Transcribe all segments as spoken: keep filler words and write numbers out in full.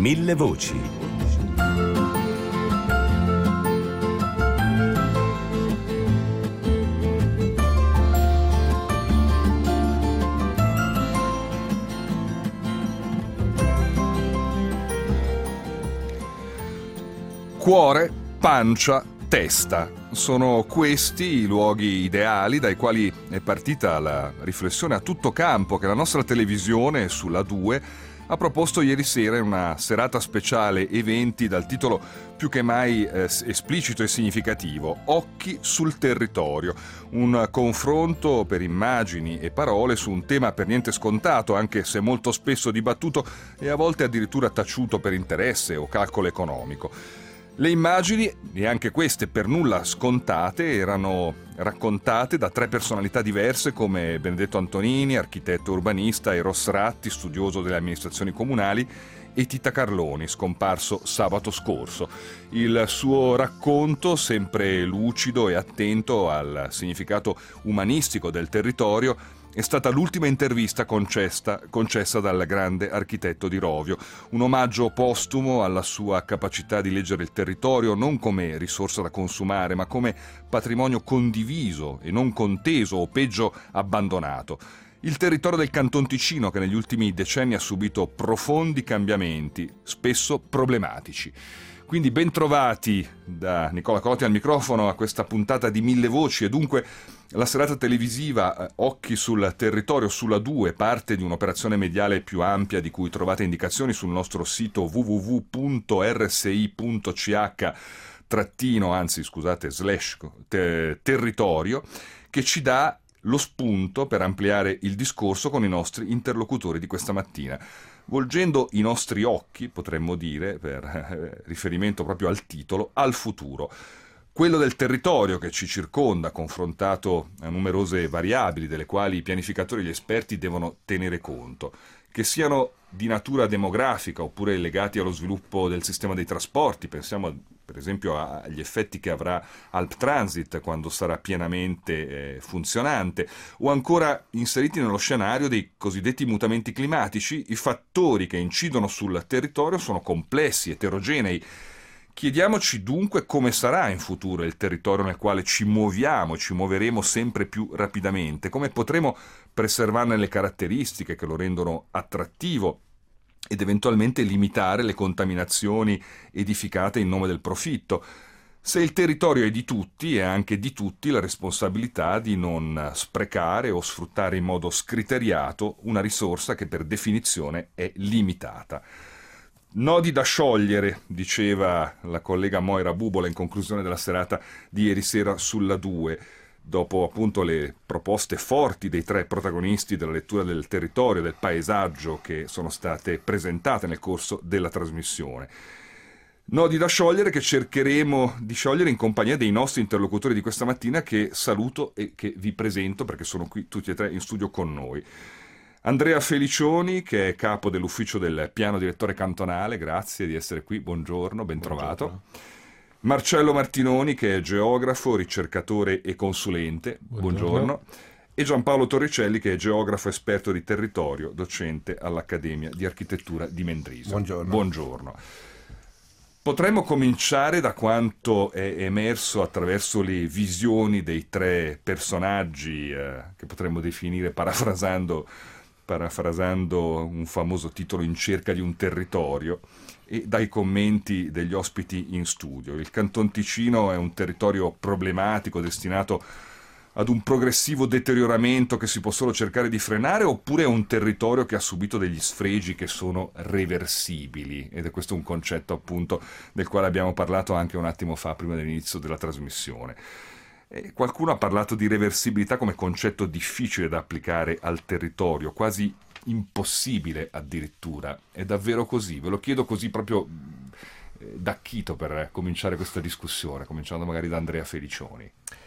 Mille voci. Cuore, pancia, testa. Sono questi i luoghi ideali dai quali è partita la riflessione a tutto campo che la nostra televisione sulla due ha proposto ieri sera in una serata speciale eventi dal titolo più che mai eh, esplicito e significativo: Occhi sul territorio, un confronto per immagini e parole su un tema per niente scontato, anche se molto spesso dibattuto e a volte addirittura taciuto per interesse o calcolo economico. Le immagini, e anche queste per nulla scontate, erano raccontate da tre personalità diverse come Benedetto Antonini, architetto urbanista, Eros Ratti, studioso delle amministrazioni comunali, e Tita Carloni, scomparso sabato scorso. Il suo racconto, sempre lucido e attento al significato umanistico del territorio, è stata l'ultima intervista concessa, concessa dal grande architetto di Rovio, un omaggio postumo alla sua capacità di leggere il territorio non come risorsa da consumare, ma come patrimonio condiviso e non conteso o peggio abbandonato. Il territorio del Canton Ticino che negli ultimi decenni ha subito profondi cambiamenti, spesso problematici. Quindi ben trovati da Nicola Colotti al microfono a questa puntata di Mille Voci, e dunque la serata televisiva Occhi sul territorio sulla due, parte di un'operazione mediale più ampia di cui trovate indicazioni sul nostro sito w w w punto r s i punto c h trattino, anzi scusate, slash te, territorio, che ci dà lo spunto per ampliare il discorso con i nostri interlocutori di questa mattina. Volgendo i nostri occhi, potremmo dire, per eh, riferimento proprio al titolo, al futuro. Quello del territorio che ci circonda, confrontato a numerose variabili delle quali i pianificatori e gli esperti devono tenere conto, che siano di natura demografica oppure legati allo sviluppo del sistema dei trasporti. Pensiamo per esempio agli effetti che avrà Alp Transit quando sarà pienamente eh, funzionante, o ancora inseriti nello scenario dei cosiddetti mutamenti climatici. I fattori che incidono sul territorio sono complessi, eterogenei. Chiediamoci dunque come sarà in futuro il territorio nel quale ci muoviamo e ci muoveremo sempre più rapidamente, come potremo preservarne le caratteristiche che lo rendono attrattivo ed eventualmente limitare le contaminazioni edificate in nome del profitto. Se il territorio è di tutti, è anche di tutti la responsabilità di non sprecare o sfruttare in modo scriteriato una risorsa che per definizione è limitata. Nodi da sciogliere, diceva la collega Moira Bubola in conclusione della serata di ieri sera sulla due, dopo appunto le proposte forti dei tre protagonisti della lettura del territorio, del paesaggio, che sono state presentate nel corso della trasmissione. Nodi da sciogliere che cercheremo di sciogliere in compagnia dei nostri interlocutori di questa mattina, che saluto e che vi presento perché sono qui tutti e tre in studio con noi. Andrea Felicioni, che è capo dell'ufficio del piano direttore cantonale, grazie di essere qui, buongiorno, ben trovato. Buongiorno. Marcello Martinoni, che è geografo, ricercatore e consulente, buongiorno. buongiorno. E Giampaolo Torricelli, che è geografo esperto di territorio, docente all'Accademia di Architettura di Mendrisio. Buongiorno. Buongiorno. Potremmo cominciare da quanto è emerso attraverso le visioni dei tre personaggi, eh, che potremmo definire, parafrasando parafrasando un famoso titolo, In cerca di un territorio, e dai commenti degli ospiti in studio. Il Canton Ticino è un territorio problematico, destinato ad un progressivo deterioramento che si può solo cercare di frenare, oppure è un territorio che ha subito degli sfregi che sono reversibili? Ed è questo un concetto appunto del quale abbiamo parlato anche un attimo fa, prima dell'inizio della trasmissione. E qualcuno ha parlato di reversibilità come concetto difficile da applicare al territorio, quasi impossibile addirittura. È davvero così? Ve lo chiedo così proprio da chito per cominciare questa discussione, cominciando magari da Andrea Felicioni.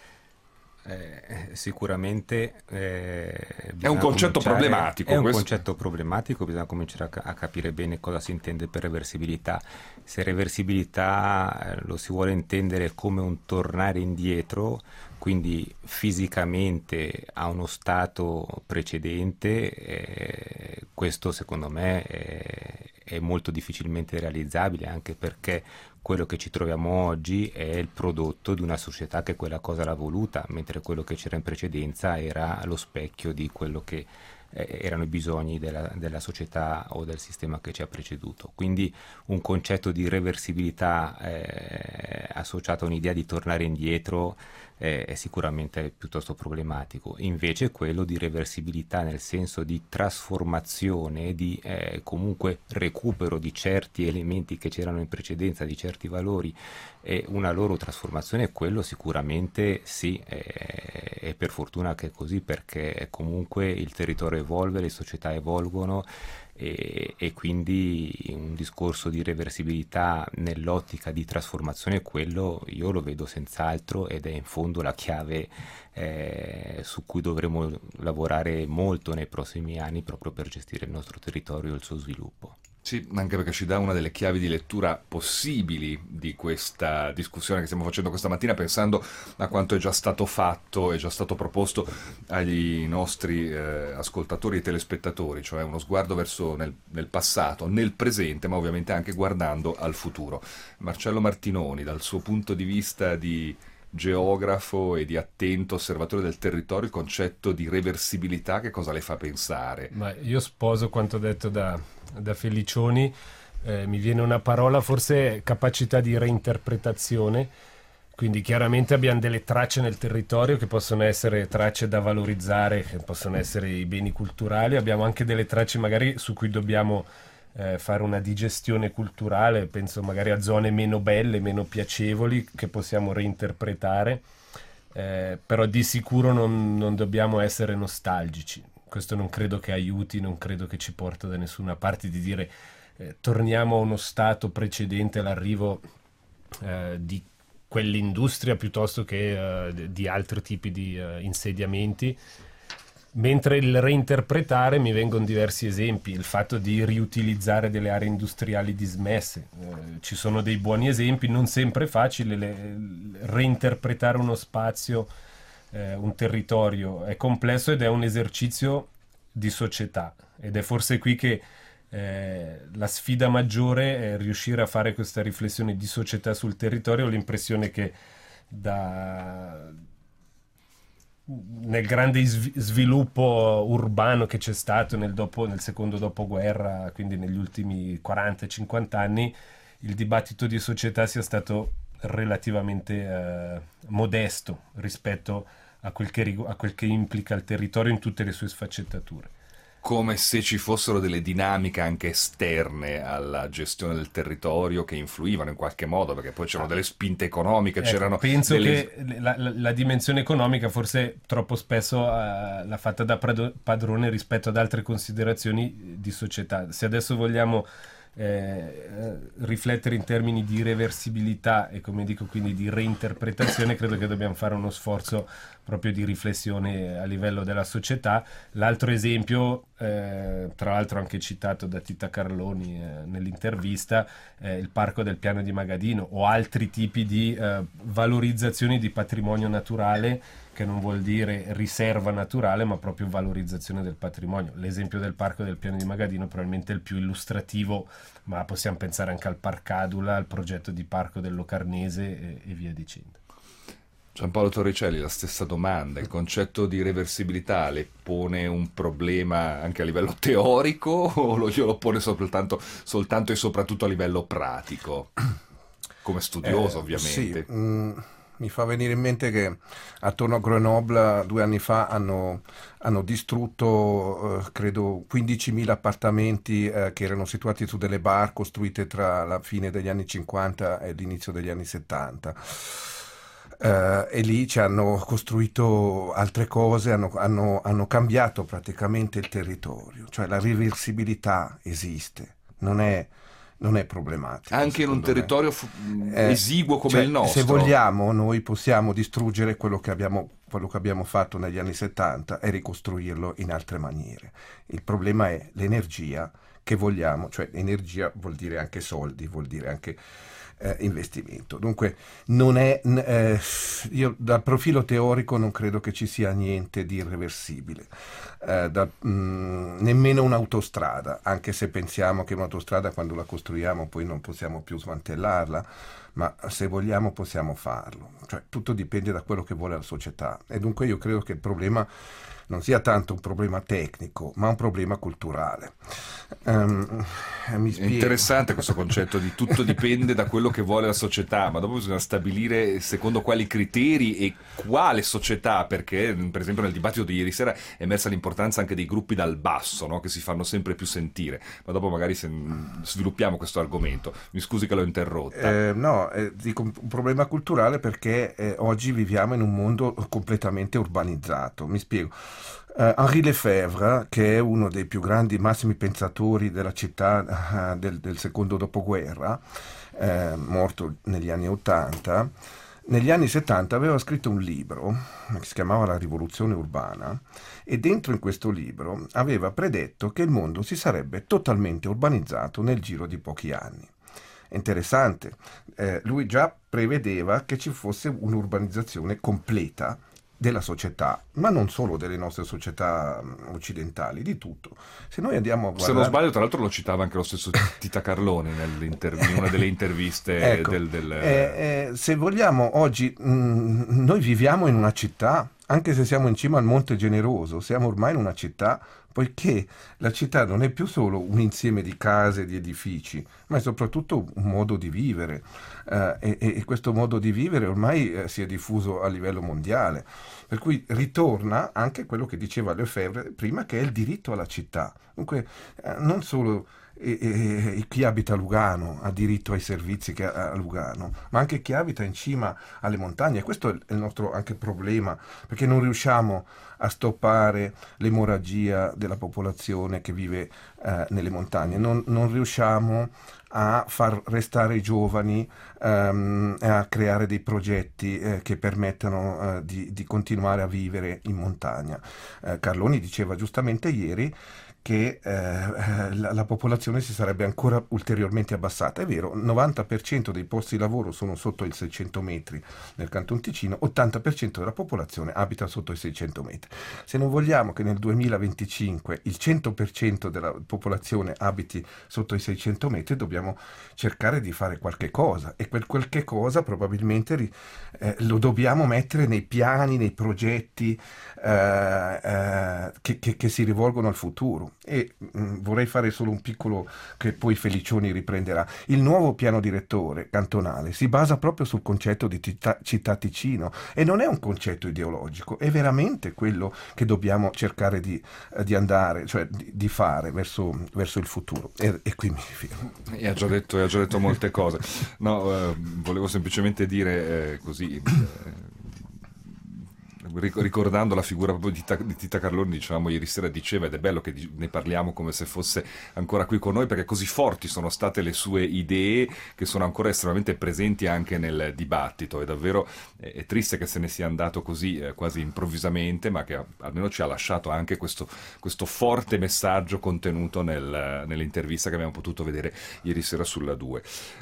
Eh, sicuramente eh, è un concetto problematico. È un questo... concetto problematico, bisogna cominciare a, a capire bene cosa si intende per reversibilità. Se reversibilità eh, lo si vuole intendere come un tornare indietro, quindi fisicamente a uno stato precedente, eh, questo secondo me è, è molto difficilmente realizzabile, anche perché quello che ci troviamo oggi è il prodotto di una società che quella cosa l'ha voluta, mentre quello che c'era in precedenza era lo specchio di quello che eh, erano i bisogni della, della società o del sistema che ci ha preceduto. Quindi un concetto di reversibilità eh, associato a un'idea di tornare indietro eh, è sicuramente piuttosto problematico. Invece quello di reversibilità nel senso di trasformazione, di eh, comunque recupero di certi elementi che c'erano in precedenza, di certi valori, e una loro trasformazione, quello sicuramente sì, eh, e per fortuna che è così, perché comunque il territorio evolve, le società evolvono, e, e quindi un discorso di reversibilità nell'ottica di trasformazione, quello io lo vedo senz'altro, ed è in fondo la chiave eh, su cui dovremo lavorare molto nei prossimi anni proprio per gestire il nostro territorio e il suo sviluppo. Sì, anche perché ci dà una delle chiavi di lettura possibili di questa discussione che stiamo facendo questa mattina, pensando a quanto è già stato fatto, è già stato proposto agli nostri eh, ascoltatori e telespettatori, cioè uno sguardo verso nel, nel passato, nel presente, ma ovviamente anche guardando al futuro. Marcello Martinoni, dal suo punto di vista di geografo e di attento osservatore del territorio, il concetto di reversibilità che cosa le fa pensare? Ma io sposo quanto detto da, da Felicioni, eh, mi viene una parola, forse capacità di reinterpretazione, quindi chiaramente abbiamo delle tracce nel territorio che possono essere tracce da valorizzare, che possono essere i beni culturali, abbiamo anche delle tracce magari su cui dobbiamo Eh, fare una digestione culturale, penso magari a zone meno belle, meno piacevoli, che possiamo reinterpretare, eh, però di sicuro non, non dobbiamo essere nostalgici. Questo non credo che aiuti, non credo che ci porti da nessuna parte, di dire eh, torniamo a uno stato precedente all'arrivo eh, di quell'industria piuttosto che eh, di altri tipi di eh, insediamenti. Mentre il reinterpretare, mi vengono diversi esempi, il fatto di riutilizzare delle aree industriali dismesse. Eh, ci sono dei buoni esempi, non sempre facile, le, reinterpretare uno spazio, eh, un territorio è complesso ed è un esercizio di società, ed è forse qui che eh, la sfida maggiore è riuscire a fare questa riflessione di società sul territorio. Ho l'impressione che da... nel grande sviluppo urbano che c'è stato nel, dopo, nel secondo dopoguerra, quindi negli ultimi quaranta cinquanta anni, il dibattito di società sia stato relativamente eh, modesto rispetto a quel, che, a quel che implica il territorio in tutte le sue sfaccettature. Come se ci fossero delle dinamiche anche esterne alla gestione del territorio che influivano in qualche modo, perché poi c'erano delle spinte economiche, ecco, c'erano penso delle... che la, la, la dimensione economica forse troppo spesso uh, l'ha fatta da padrone rispetto ad altre considerazioni di società. Se adesso vogliamo eh, riflettere in termini di reversibilità e, come dico, quindi di reinterpretazione, credo che dobbiamo fare uno sforzo proprio di riflessione a livello della società. L'altro esempio, eh, tra l'altro anche citato da Tita Carloni eh, nell'intervista, eh, il Parco del Piano di Magadino, o altri tipi di eh, valorizzazioni di patrimonio naturale, che non vuol dire riserva naturale, ma proprio valorizzazione del patrimonio. L'esempio del Parco del Piano di Magadino probabilmente è il più illustrativo, ma possiamo pensare anche al Parcadula, al progetto di parco del Locarnese e, e via dicendo. Giampaolo Torricelli, la stessa domanda. Il concetto di reversibilità le pone un problema anche a livello teorico o lo, glielo pone soltanto, soltanto e soprattutto a livello pratico? Come studioso, eh, ovviamente. Sì, mh, mi fa venire in mente che attorno a Grenoble due anni fa hanno, hanno distrutto, eh, credo, quindicimila appartamenti eh, che erano situati su delle bar costruite tra la fine degli anni cinquanta e l'inizio degli anni settanta. Uh, e lì ci hanno costruito altre cose, hanno, hanno, hanno cambiato praticamente il territorio, cioè la reversibilità esiste, non è, non è problematica. Anche in un territorio f- eh, esiguo come cioè, il nostro. Se vogliamo, noi possiamo distruggere quello che abbiamo, quello che abbiamo fatto negli anni settanta e ricostruirlo in altre maniere. Il problema è l'energia che vogliamo, cioè energia vuol dire anche soldi, vuol dire anche eh, investimento. Dunque non è, eh, io dal profilo teorico non credo che ci sia niente di irreversibile, eh, da, mh, nemmeno un'autostrada, anche se pensiamo che un'autostrada quando la costruiamo poi non possiamo più smantellarla, ma se vogliamo possiamo farlo, cioè tutto dipende da quello che vuole la società, e dunque io credo che il problema non sia tanto un problema tecnico, ma un problema culturale. Um, mi È interessante questo concetto di tutto dipende da quello che vuole la società, ma dopo bisogna stabilire secondo quali criteri e quale società, perché per esempio nel dibattito di ieri sera è emersa l'importanza anche dei gruppi dal basso, no? Che si fanno sempre più sentire, ma dopo magari se sviluppiamo questo argomento. Mi scusi che l'ho interrotta. Eh, no, eh, dico un problema culturale perché eh, oggi viviamo in un mondo completamente urbanizzato. Mi spiego. Uh, Henri Lefebvre, che è uno dei più grandi massimi pensatori della città uh, del, del secondo dopoguerra, uh, morto negli anni ottanta, negli anni settanta aveva scritto un libro che si chiamava La rivoluzione urbana, e dentro in questo libro aveva predetto che il mondo si sarebbe totalmente urbanizzato nel giro di pochi anni. È interessante, eh, lui già prevedeva che ci fosse un'urbanizzazione completa della società, ma non solo delle nostre società occidentali, di tutto. Se noi andiamo a guardare... Se non sbaglio, tra l'altro lo citava anche lo stesso Tita Carlone in una delle interviste. Ecco, del, del... Eh, eh, se vogliamo oggi, mh, noi viviamo in una città, anche se siamo in cima al Monte Generoso, siamo ormai in una città, poiché la città non è più solo un insieme di case, di edifici, ma è soprattutto un modo di vivere, eh, e, e questo modo di vivere ormai eh, si è diffuso a livello mondiale, per cui ritorna anche quello che diceva Lefebvre prima, che è il diritto alla città. Dunque eh, non solo E, e, chi abita a Lugano ha diritto ai servizi che ha a Lugano, ma anche chi abita in cima alle montagne. Questo è il nostro anche problema, perché non riusciamo a stoppare l'emorragia della popolazione che vive eh, nelle montagne, non, non riusciamo a far restare i giovani, um, a creare dei progetti eh, che permettano uh, di, di continuare a vivere in montagna. Eh, Carloni diceva giustamente ieri che eh, la, la popolazione si sarebbe ancora ulteriormente abbassata. È vero, il novanta per cento dei posti di lavoro sono sotto i seicento metri nel Canton Ticino, ottanta per cento della popolazione abita sotto i seicento metri. Se non vogliamo che nel duemilaventicinque il cento per cento della popolazione abiti sotto i seicento metri, dobbiamo cercare di fare qualche cosa, e quel qualche cosa probabilmente ri, eh, lo dobbiamo mettere nei piani, nei progetti eh, eh, che, che, che si rivolgono al futuro. E mh, vorrei fare solo un piccolo, che poi Felicioni riprenderà. Il nuovo piano direttore cantonale si basa proprio sul concetto di città, città Ticino, e non è un concetto ideologico, è veramente quello che dobbiamo cercare di, di andare, cioè di, di fare verso, verso il futuro, e, e qui mi fermo. E ha già detto, ha già detto molte cose. No, eh, volevo semplicemente dire eh, così eh, ricordando la figura proprio di Tita, di Tita Carloni, dicevamo ieri sera, diceva, ed è bello che ne parliamo come se fosse ancora qui con noi, perché così forti sono state le sue idee, che sono ancora estremamente presenti anche nel dibattito. È davvero è, è triste che se ne sia andato così eh, quasi improvvisamente, ma che almeno ci ha lasciato anche questo, questo forte messaggio contenuto nel, nell'intervista che abbiamo potuto vedere ieri sera sulla due.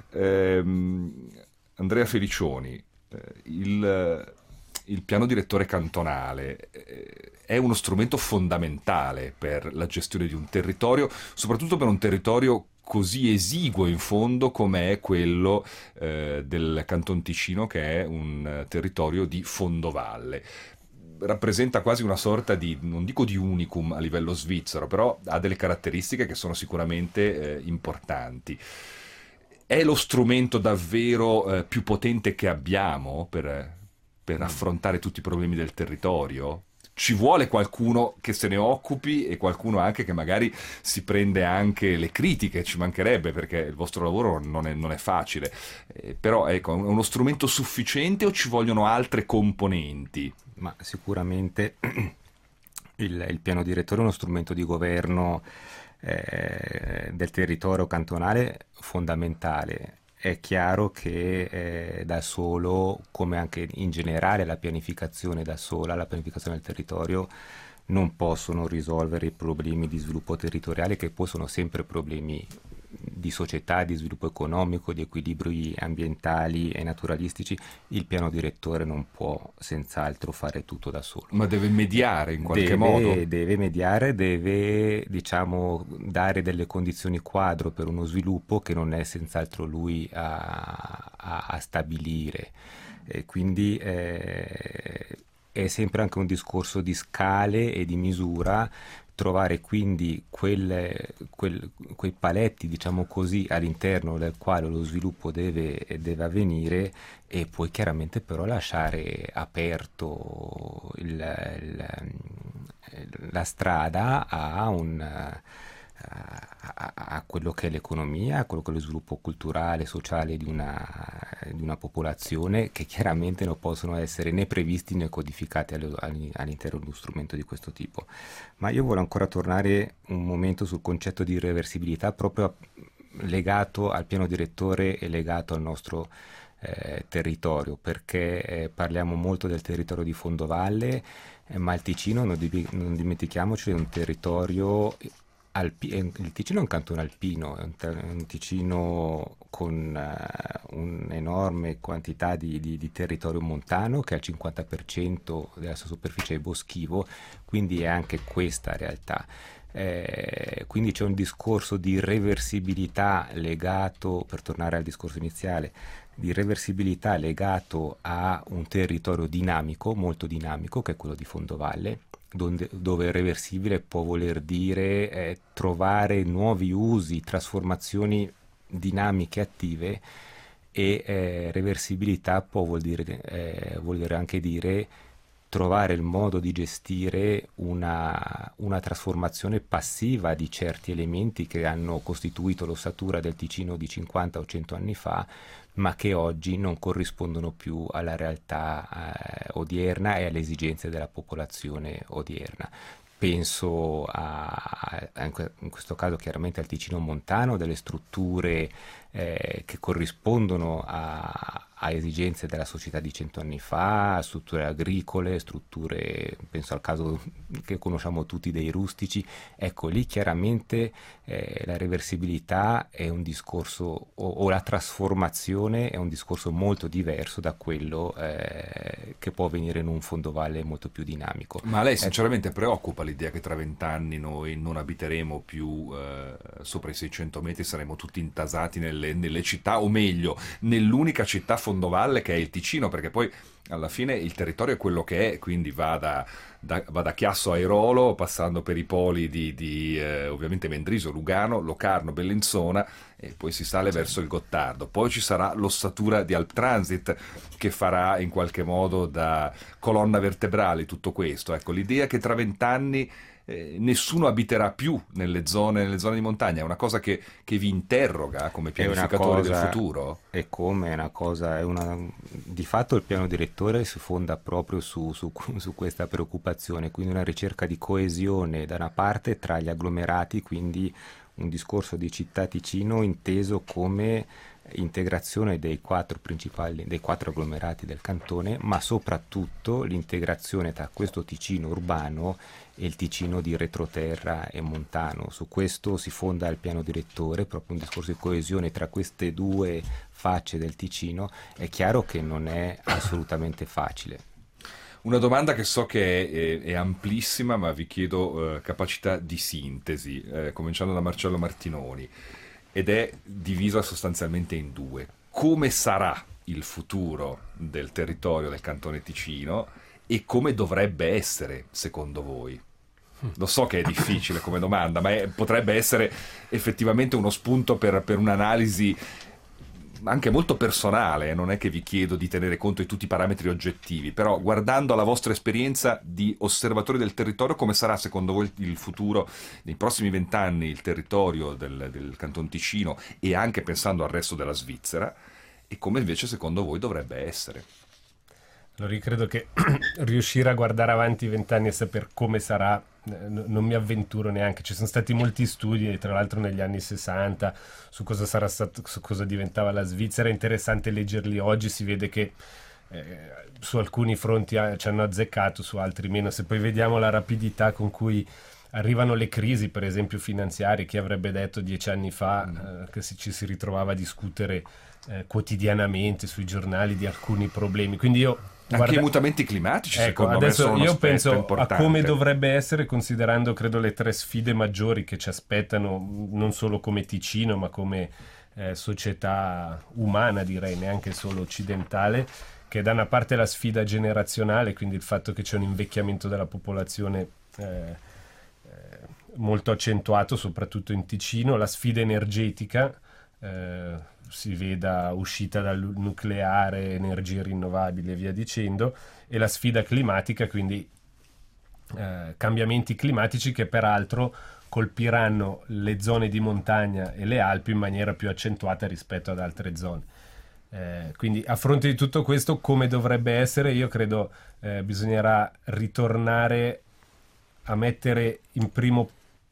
Ehm, Andrea Felicioni, eh, il Il piano direttore cantonale è uno strumento fondamentale per la gestione di un territorio, soprattutto per un territorio così esiguo in fondo come è quello eh, del Canton Ticino, che è un territorio di fondovalle. Rappresenta quasi una sorta di, non dico di unicum a livello svizzero, però ha delle caratteristiche che sono sicuramente eh, importanti. È lo strumento davvero eh, più potente che abbiamo per... per affrontare tutti i problemi del territorio? Ci vuole qualcuno che se ne occupi, e qualcuno anche che magari si prende anche le critiche, ci mancherebbe, perché il vostro lavoro non è, non è facile. Eh, però ecco, è uno strumento sufficiente o ci vogliono altre componenti? Ma sicuramente il, il piano direttore è uno strumento di governo eh, del territorio cantonale fondamentale. È chiaro che eh, da solo, come anche in generale la pianificazione da sola, la pianificazione del territorio, non possono risolvere i problemi di sviluppo territoriale, che poi sono sempre problemi di società, di sviluppo economico, di equilibri ambientali e naturalistici, il piano direttore non può senz'altro fare tutto da solo. Ma deve mediare in qualche deve, modo? Deve mediare, deve, diciamo, dare delle condizioni quadro per uno sviluppo che non è senz'altro lui a, a, a stabilire. E quindi eh, è sempre anche un discorso di scale e di misura, trovare quindi quelle, quel, quei paletti, diciamo così, all'interno del quale lo sviluppo deve, deve avvenire, e poi chiaramente però lasciare aperto il, il, la strada a un... A, a quello che è l'economia, a quello che è lo sviluppo culturale, sociale di una, di una popolazione, che chiaramente non possono essere né previsti né codificati all'interno di uno strumento di questo tipo. Ma io voglio ancora tornare un momento sul concetto di irreversibilità, proprio legato al piano direttore e legato al nostro eh, territorio, perché eh, parliamo molto del territorio di fondovalle, eh, ma il Ticino, non, di, non dimentichiamoci, è un territorio... Alpi- il Ticino è un cantone alpino, è un, ter- un Ticino con uh, un'enorme quantità di, di, di territorio montano, che è il cinquanta per cento della sua superficie è boschivo, quindi è anche questa realtà. Eh, quindi c'è un discorso di reversibilità legato, per tornare al discorso iniziale, di reversibilità legato a un territorio dinamico, molto dinamico, che è quello di fondovalle, Donde, dove reversibile può voler dire eh, trovare nuovi usi, trasformazioni dinamiche attive, e eh, reversibilità può vuol dire, eh, vuol dire anche dire trovare il modo di gestire una, una trasformazione passiva di certi elementi che hanno costituito l'ossatura del Ticino di cinquanta o cento anni fa, ma che oggi non corrispondono più alla realtà eh, odierna e alle esigenze della popolazione odierna. Penso a, a, in questo caso chiaramente al Ticino montano, delle strutture eh, che corrispondono a, a esigenze della società di cento anni fa, strutture agricole, strutture, penso al caso che conosciamo tutti dei rustici. Ecco, lì chiaramente eh, la reversibilità è un discorso, o, o la trasformazione è un discorso molto diverso da quello eh, che può avvenire in un fondovalle molto più dinamico. Ma a lei sinceramente preoccupa l'idea che tra vent'anni noi non abiteremo più eh, sopra i seicento metri, saremo tutti intasati nelle, nelle città, o meglio, nell'unica città fondovalle che è il Ticino, perché poi alla fine il territorio è quello che è, quindi va da, da, va da Chiasso a Airolo, passando per i poli di, di eh, ovviamente Mendrisio, Lugano, Locarno, Bellinzona, e poi si sale verso il Gottardo. Poi ci sarà l'ossatura di Alptransit che farà in qualche modo da colonna vertebrale tutto questo. Ecco, l'idea che tra vent'anni eh, nessuno abiterà più nelle zone, nelle zone di montagna è una cosa che, che vi interroga come pianificatori del futuro? E come è una cosa, è una, di fatto il piano direttore si fonda proprio su, su, su questa preoccupazione, quindi una ricerca di coesione da una parte tra gli agglomerati, quindi un discorso di città Ticino inteso come integrazione dei quattro principali, dei quattro agglomerati del cantone, ma soprattutto l'integrazione tra questo Ticino urbano e il Ticino di retroterra e montano. Su questo si fonda il piano direttore, proprio un discorso di coesione tra queste due facce del Ticino. È chiaro che non è assolutamente facile. Una domanda che so che è, è, è amplissima, ma vi chiedo eh, capacità di sintesi, eh, cominciando da Marcello Martinoni, ed è divisa sostanzialmente in due. Come sarà il futuro del territorio del Cantone Ticino e come dovrebbe essere, secondo voi? Lo so che è difficile come domanda, ma è, potrebbe essere effettivamente uno spunto per, per un'analisi anche molto personale. Non è che vi chiedo di tenere conto di tutti i parametri oggettivi, però guardando alla vostra esperienza di osservatori del territorio, come sarà secondo voi il futuro nei prossimi vent'anni, il territorio del, del Canton Ticino, e anche pensando al resto della Svizzera, e come invece secondo voi dovrebbe essere? Allora io credo che riuscire a guardare avanti vent'anni e sapere come sarà, non mi avventuro neanche. Ci sono stati molti studi, tra l'altro negli anni sessanta, su cosa sarà stato, su cosa diventava la Svizzera. È interessante leggerli oggi, si vede che eh, su alcuni fronti ha, ci hanno azzeccato, su altri meno. Se poi vediamo la rapidità con cui arrivano le crisi, per esempio finanziarie. Chi avrebbe detto dieci anni fa eh, che si, ci si ritrovava a discutere eh, quotidianamente sui giornali di alcuni problemi. Quindi io Anche guarda... i mutamenti climatici, ecco, secondo adesso me, sono un io aspetto penso importante. a come dovrebbe essere, considerando credo le tre sfide maggiori che ci aspettano, non solo come Ticino, ma come eh, società umana, direi, neanche solo occidentale, che da una parte la sfida generazionale, quindi il fatto che c'è un invecchiamento della popolazione eh, eh, molto accentuato, soprattutto in Ticino, la sfida energetica, eh, si veda uscita dal nucleare, energie rinnovabili e via dicendo, e la sfida climatica, quindi eh, cambiamenti climatici che peraltro colpiranno le zone di montagna e le Alpi in maniera più accentuata rispetto ad altre zone. Eh, quindi a fronte di tutto questo, come dovrebbe essere, io credo eh, bisognerà ritornare a mettere in primo,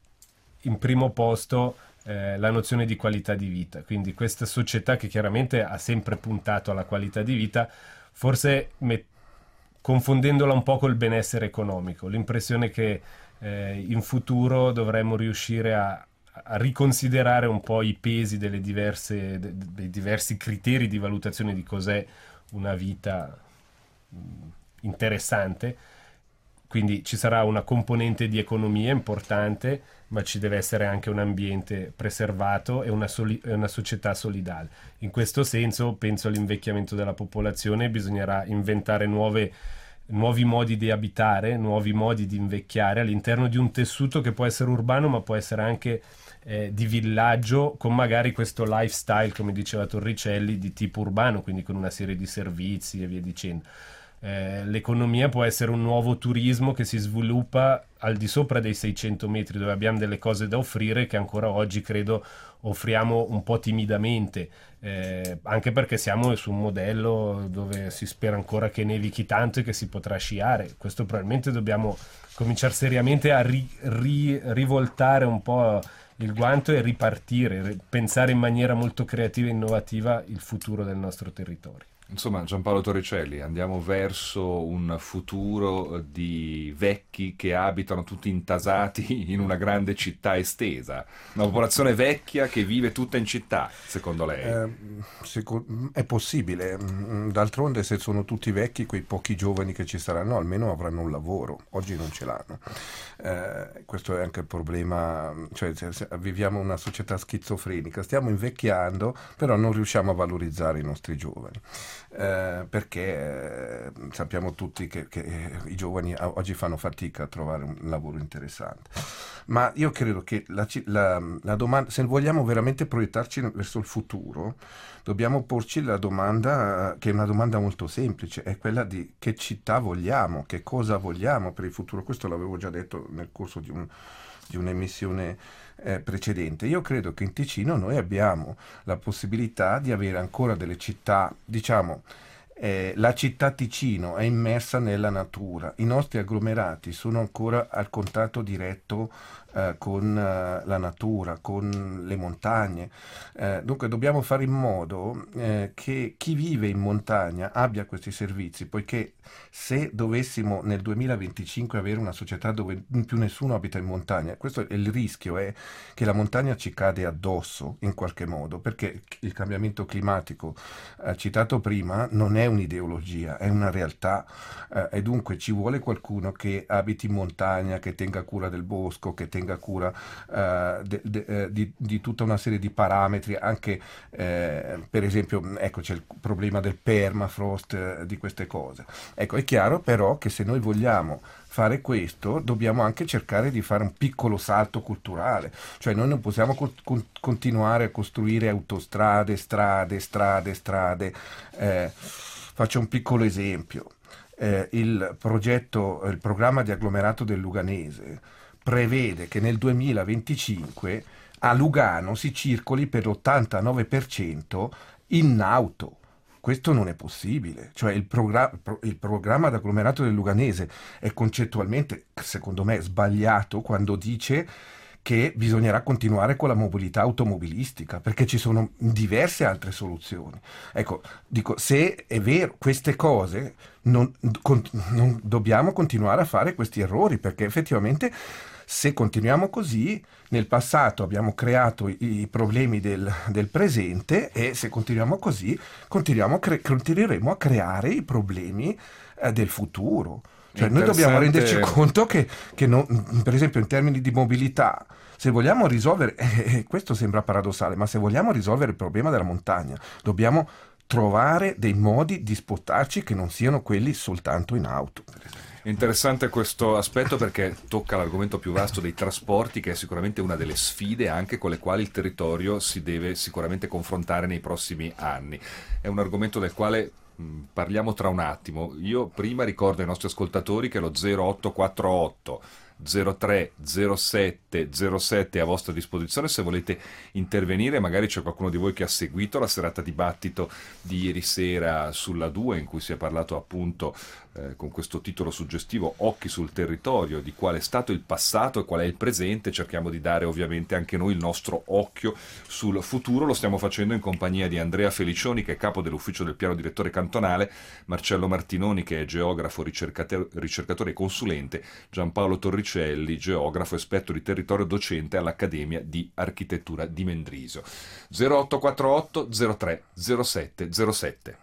in primo posto eh, la nozione di qualità di vita. Quindi questa società che chiaramente ha sempre puntato alla qualità di vita, forse met- confondendola un po' col benessere economico, l'impressione che eh, in futuro dovremmo riuscire a a riconsiderare un po' i pesi delle diverse, de, dei diversi criteri di valutazione di cos'è una vita mh, interessante. Quindi ci sarà una componente di economia importante, ma ci deve essere anche un ambiente preservato e una, soli- e una società solidale. In questo senso penso all'invecchiamento della popolazione, bisognerà inventare nuove nuovi modi di abitare, nuovi modi di invecchiare all'interno di un tessuto che può essere urbano ma può essere anche eh, di villaggio, con magari questo lifestyle, come diceva Torricelli, di tipo urbano, quindi con una serie di servizi e via dicendo. Eh, l'economia può essere un nuovo turismo che si sviluppa al di sopra dei seicento metri, dove abbiamo delle cose da offrire che ancora oggi credo offriamo un po' timidamente, eh, anche perché siamo su un modello dove si spera ancora che nevichi tanto e che si potrà sciare. Questo probabilmente dobbiamo cominciare seriamente a ri, ri, rivoltare un po' il guanto e ripartire, pensare in maniera molto creativa e innovativa il futuro del nostro territorio. Insomma, Giampaolo Torricelli, andiamo verso un futuro di vecchi che abitano tutti intasati in una grande città estesa, una popolazione vecchia che vive tutta in città, secondo lei? Eh, seco- è possibile, d'altronde se sono tutti vecchi, quei pochi giovani che ci saranno almeno avranno un lavoro, oggi non ce l'hanno. Eh, questo è anche il problema, cioè se, se viviamo una società schizofrenica, stiamo invecchiando, però non riusciamo a valorizzare i nostri giovani. Eh, perché eh, sappiamo tutti che, che eh, i giovani a, oggi fanno fatica a trovare un lavoro interessante, ma io credo che la, la, la domanda, se vogliamo veramente proiettarci verso il futuro, dobbiamo porci la domanda, che è una domanda molto semplice, è quella di che città vogliamo, che cosa vogliamo per il futuro. Questo l'avevo già detto nel corso di, un, di un'emissione Eh, precedente. Io credo che in Ticino noi abbiamo la possibilità di avere ancora delle città, diciamo, eh, la città Ticino è immersa nella natura, i nostri agglomerati sono ancora al contatto diretto eh, con eh, la natura, con le montagne. Eh, dunque dobbiamo fare in modo eh, che chi vive in montagna abbia questi servizi, poiché se dovessimo nel duemilaventicinque avere una società dove più nessuno abita in montagna, questo è il rischio, è che la montagna ci cade addosso in qualche modo, perché il cambiamento climatico eh, citato prima non è un'ideologia, è una realtà eh, e dunque ci vuole qualcuno che abiti in montagna, che tenga cura del bosco, che tenga cura eh, de, de, eh, di, di tutta una serie di parametri, anche eh, per esempio ecco c'è il problema del permafrost, eh, di queste cose. Ecco, è chiaro però che se noi vogliamo fare questo dobbiamo anche cercare di fare un piccolo salto culturale, cioè noi non possiamo co- con- continuare a costruire autostrade, strade, strade, strade. Eh, faccio un piccolo esempio, eh, il progetto, il programma di agglomerato del Luganese prevede che nel duemilaventicinque a Lugano si circoli per l'ottantanove per cento in auto. Questo non è possibile, cioè il, progra- il programma d'agglomerato del Luganese è concettualmente, secondo me, sbagliato quando dice che bisognerà continuare con la mobilità automobilistica, perché ci sono diverse altre soluzioni. Ecco, dico, se è vero queste cose, non, con, non dobbiamo continuare a fare questi errori, perché effettivamente Se continuiamo così, nel passato abbiamo creato i, i problemi del, del presente e se continuiamo così, continuiamo a cre- continueremo a creare i problemi eh, del futuro. Cioè noi dobbiamo renderci conto che, che non, per esempio in termini di mobilità, se vogliamo risolvere, eh, questo sembra paradossale, ma se vogliamo risolvere il problema della montagna, dobbiamo trovare dei modi di spostarci che non siano quelli soltanto in auto. Interessante questo aspetto perché tocca l'argomento più vasto dei trasporti, che è sicuramente una delle sfide anche con le quali il territorio si deve sicuramente confrontare nei prossimi anni. È un argomento del quale mh, parliamo tra un attimo. Io prima ricordo ai nostri ascoltatori che lo zero otto quattro otto zero tre zero sette zero sette è a vostra disposizione se volete intervenire. Magari c'è qualcuno di voi che ha seguito la serata dibattito di ieri sera sulla due, in cui si è parlato appunto eh, con questo titolo suggestivo Occhi sul territorio, di qual è stato il passato e qual è il presente. Cerchiamo di dare ovviamente anche noi il nostro occhio sul futuro. Lo stiamo facendo in compagnia di Andrea Felicioni, che è capo dell'ufficio del piano direttore cantonale, Marcello Martinoni, che è geografo, ricercatore, ricercatore e consulente, Giampaolo Torricelli, geografo, esperto di territorio, docente all'Accademia di Architettura di Mendrisio. zero otto quattro otto zero tre zero sette zero sette.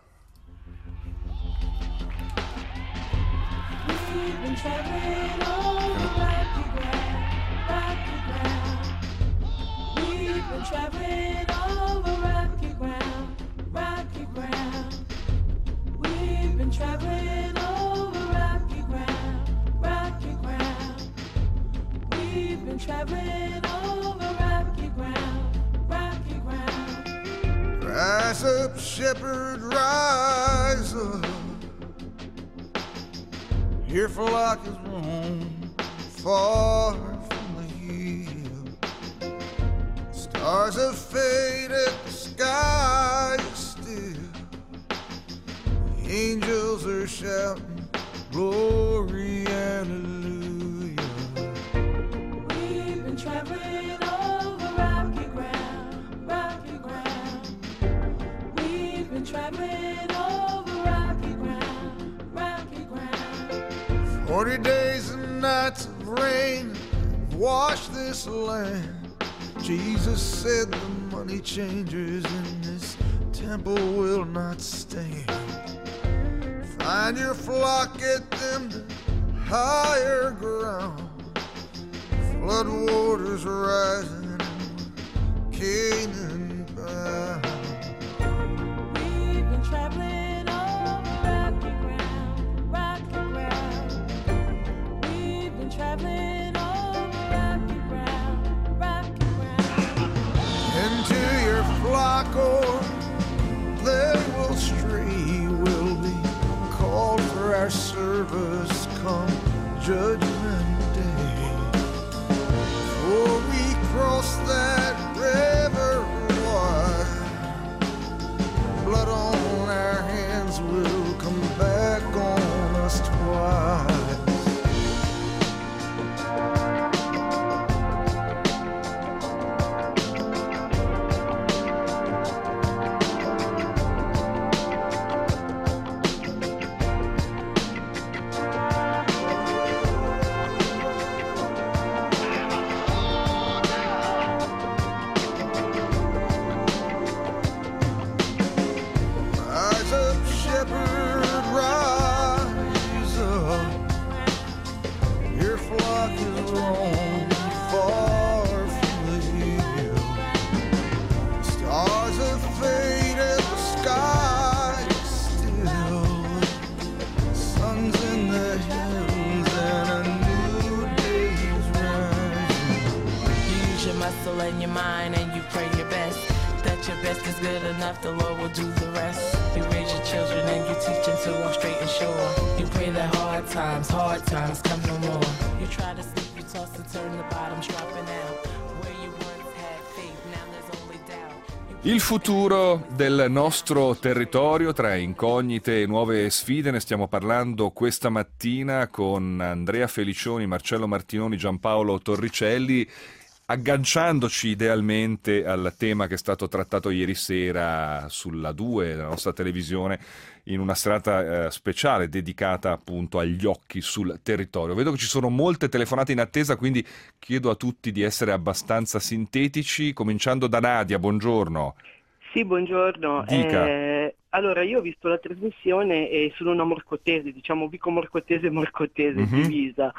Traveling over rocky ground, rocky ground. Rise up, shepherd, rise up. Your flock is roam far from the hill. Stars have faded, the sky is still. The angels are shouting, glory, hallelujah. Traveling over rocky ground, rocky ground. We've been traveling over rocky ground, rocky ground. Forty days and nights of rain washed this land. Jesus said the money changers in this temple will not stand. Find your flock, get them to higher ground. Flood waters rising, Canaan bound. We've been traveling over rocky ground, rocky ground. We've been traveling over rocky ground, rocky ground. Into your flock, or they will stray, will be called for our service come judgment day. Oh, we cross that river wide, blood on our hands will come back on us twice. In your mind and you pray your best, that your best is good enough, the Lord will do the rest. You raise your children and you teach them to walk straight and sure. You pray that hard times, hard times come no more. You try to sleep, you toss and turn, the bottom's dropping out. Where you once had faith, now there's only doubt. Il futuro del nostro territorio, tra incognite e nuove sfide, ne stiamo parlando questa mattina con Andrea Felicioni, Marcello Martinoni, Giampaolo Torricelli. agganciandoci idealmente al tema che è stato trattato ieri sera sulla due, la nostra televisione, in una serata eh, speciale dedicata appunto agli occhi sul territorio. Vedo che ci sono molte telefonate in attesa, quindi chiedo a tutti di essere abbastanza sintetici, cominciando da Nadia. Buongiorno. Sì, buongiorno. Dica. Eh, allora, io ho visto la trasmissione e sono una morcottese, diciamo Vico Morcottese Morcottese Mhm. divisa.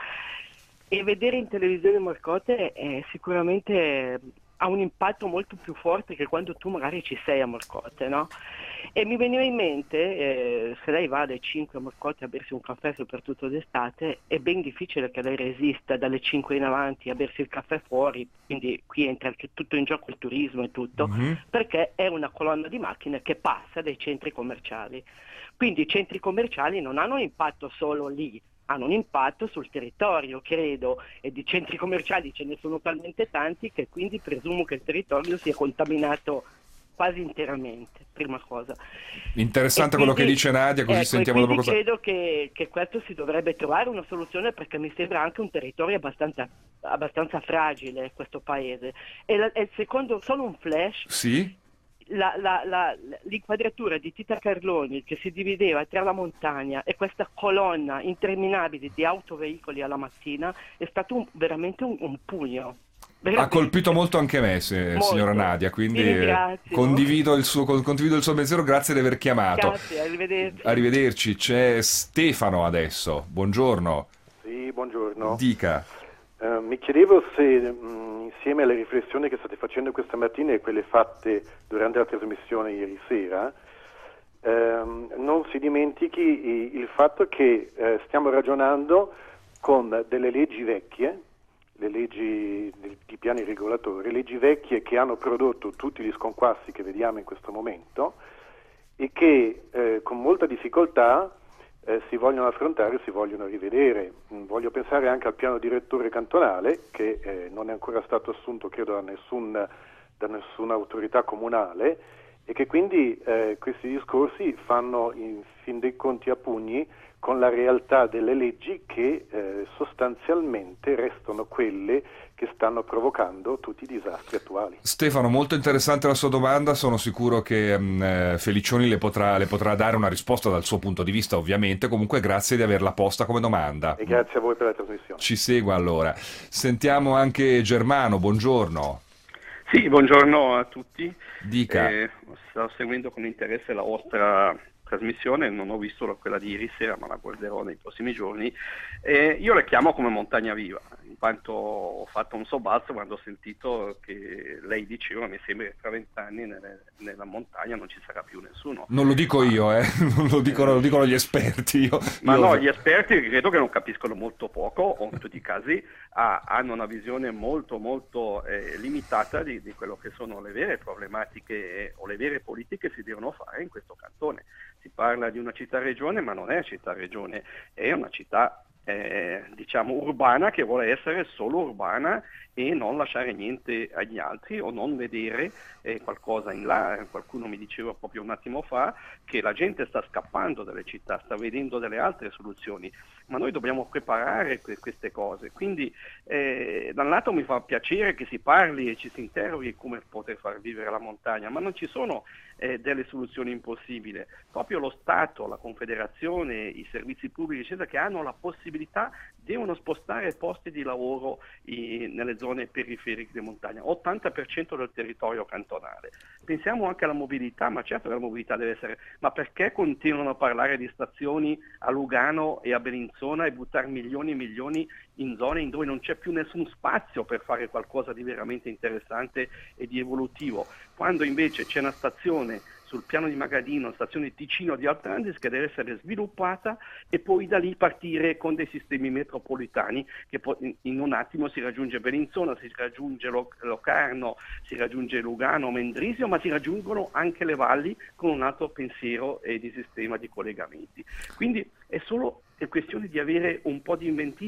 E vedere in televisione Morcote è sicuramente ha un impatto molto più forte che quando tu magari ci sei a Morcote, no? E mi veniva in mente, eh, se lei va alle cinque a Morcote a bersi un caffè soprattutto d'estate, è ben difficile che lei resista dalle cinque in avanti a bersi il caffè fuori, quindi qui entra anche tutto in gioco il turismo e tutto, Mhm. perché è una colonna di macchine che passa dai centri commerciali. Quindi i centri commerciali non hanno un impatto solo lì, hanno un impatto sul territorio, credo, e di centri commerciali ce ne sono talmente tanti che quindi presumo che il territorio sia contaminato quasi interamente, prima cosa. Interessante E quello che quindi- dice Nadia, così ecco, sentiamo e dopo quindi cosa... credo che, che questo si dovrebbe trovare una soluzione, perché mi sembra anche un territorio abbastanza, abbastanza fragile questo paese. E, la- e il secondo, solo un flash, Sì? la- la- la- l'inquadratura di Tita Carloni che si divideva tra la montagna e questa colonna interminabile di autoveicoli alla mattina è stato un- veramente un, un pugno. Ha Veramente. colpito molto anche me, se- Molto. signora Nadia, quindi Vi eh, ringrazio. condivido il suo, con- condivido il suo pensiero, grazie di aver chiamato. Grazie, arrivederci. Arrivederci, c'è Stefano adesso, buongiorno, Sì, buongiorno. dica. Eh, mi chiedevo se mh, insieme alle riflessioni che state facendo questa mattina e quelle fatte durante la trasmissione ieri sera, ehm, non si dimentichi i- il fatto che eh, stiamo ragionando con delle leggi vecchie, le leggi di, di piani regolatori, leggi vecchie che hanno prodotto tutti gli sconquassi che vediamo in questo momento e che eh, con molta difficoltà eh, si vogliono affrontare, si vogliono rivedere. Mm, Voglio pensare anche al piano direttore cantonale che eh, non è ancora stato assunto, credo, da, nessun, da nessuna autorità comunale e che quindi eh, questi discorsi fanno in fin dei conti a pugni con la realtà delle leggi che eh, sostanzialmente restano quelle che stanno provocando tutti i disastri attuali. Stefano, molto interessante la sua domanda, sono sicuro che mm, eh, Felicioni le potrà, le potrà dare una risposta dal suo punto di vista, ovviamente, comunque grazie di averla posta come domanda. E grazie a voi per la trasmissione. Ci segua allora. Sentiamo anche Germano, buongiorno, Sì, buongiorno a tutti. dica. Eh, sto seguendo con interesse la vostra trasmissione, non ho visto quella di ieri sera, ma la guarderò nei prossimi giorni. Eh, io le chiamo come Montagna Viva, in quanto ho fatto un sobbalzo quando ho sentito che lei diceva, mi sembra che tra vent'anni nelle, nella montagna non ci sarà più nessuno. Non lo dico io, eh. non lo dicono, lo dicono gli esperti. Io, Ma io- no, gli esperti credo che non capiscono molto poco, o in tutti i casi ha- hanno una visione molto molto eh, limitata di, di quello che sono le vere problematiche eh, o le vere politiche che si devono fare in questo cantone. Si parla di una città-regione, ma non è città-regione, è una città eh, diciamo urbana che vuole essere solo urbana e non lasciare niente agli altri o non vedere eh, qualcosa in là. Qualcuno mi diceva proprio un attimo fa che la gente sta scappando dalle città, sta vedendo delle altre soluzioni, ma noi dobbiamo preparare que- queste cose. Quindi eh, da un lato mi fa piacere che si parli e ci si interroghi come poter far vivere la montagna, ma non ci sono eh, delle soluzioni impossibili. Proprio lo Stato, la Confederazione, i servizi pubblici eccetera, che hanno la possibilità devono spostare posti di lavoro i- nelle zone periferiche di montagna, ottanta per cento del territorio cantonale. Pensiamo anche alla mobilità, ma certo che la mobilità deve essere, ma perché continuano a parlare di stazioni a Lugano e a Bellinzona e buttare milioni e milioni in zone in dove non c'è più nessun spazio per fare qualcosa di veramente interessante e di evolutivo, quando invece c'è una stazione sul piano di Magadino, stazione Ticino di Altlandis, che deve essere sviluppata e poi da lì partire con dei sistemi metropolitani che poi in, in un attimo si raggiunge Bellinzona, si raggiunge Lo- Locarno, si raggiunge Lugano, Mendrisio, ma si raggiungono anche le valli con un altro pensiero e di sistema di collegamenti. Quindi è solo è questione di avere un po' di inventiva